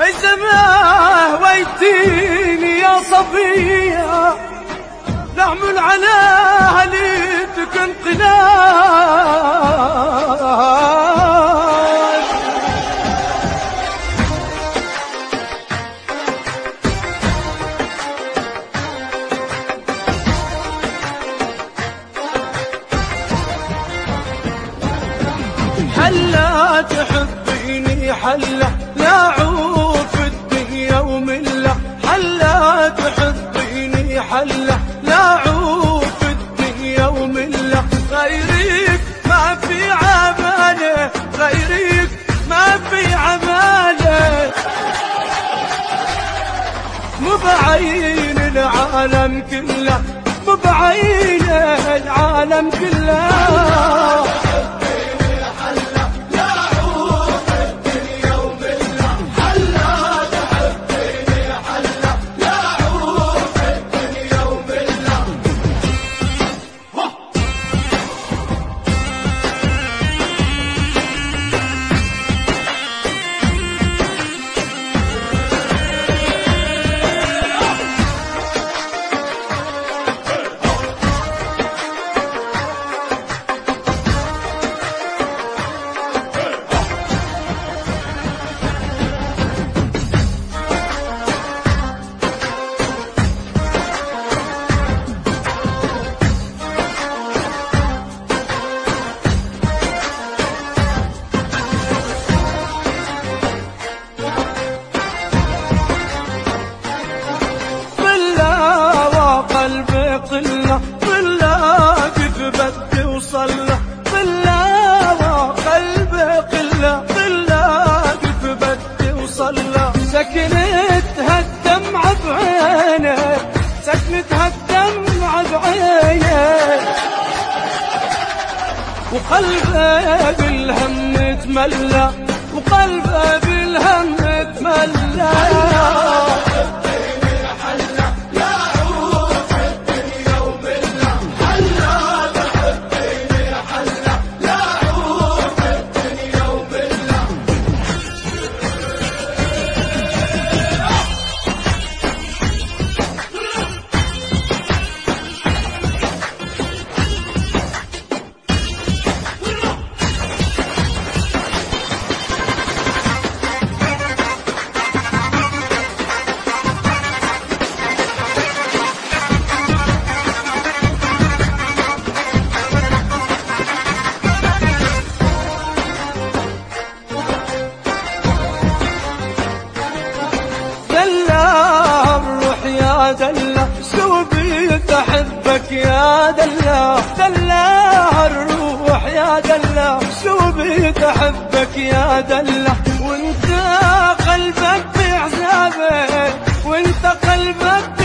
ويزمه ويتيني يا صفية نعمل على هليتك انقلاب. حلا تحبيني حلا لا عوف الدنيا وملا، حلا تحبيني حلا لا عوف الدنيا وملا، غيرك ما في عماله، غيرك ما في عماله، مو بعين العالم كله، مو بعين العالم كله. قلة قلة كيف بدي وصلة، قلة وقلبي قلة قلة كيف بدي وصلة، سكنتها الدمعة بعيني، سكنتها الدمعة بعيني، وقلبي بالهم تملى، وقلبي بالهم تملى. دلة شو بيك أحبك يا دلة، دلة الروح يا دلة شو بيك أحبك يا دلة، وانت قلبك بعذابك، وانت قلبك